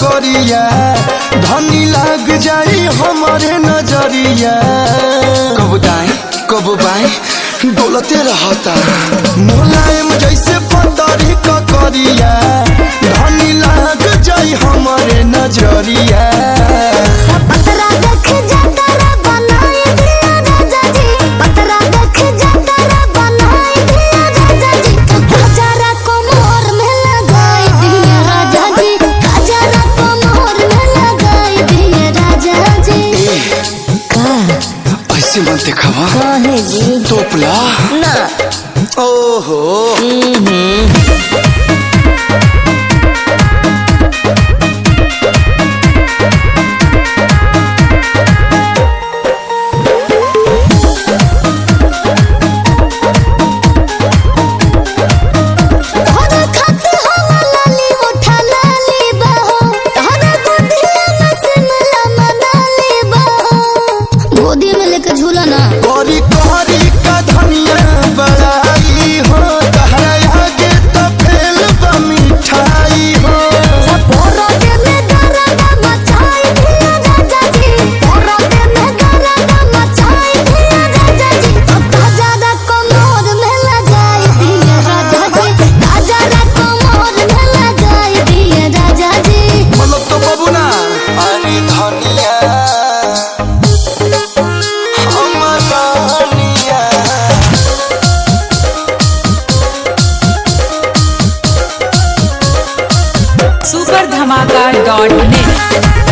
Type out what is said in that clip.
ककरिया धनी लाग जाई हमारे नजरिया। कब दाएं कब बाएं डोलते रहता मुलायम जैसे पतरी ककरिया धनी लाग जाई हमारे नजरिया। मन दिखावा तोपला ना ओहो कोरी कोरी का धनिया बड़ाई हो तहरा आगे तो फेल मिठाई हो। मतलब तो बाबू ना अरे धनिया सुपर धमाका.net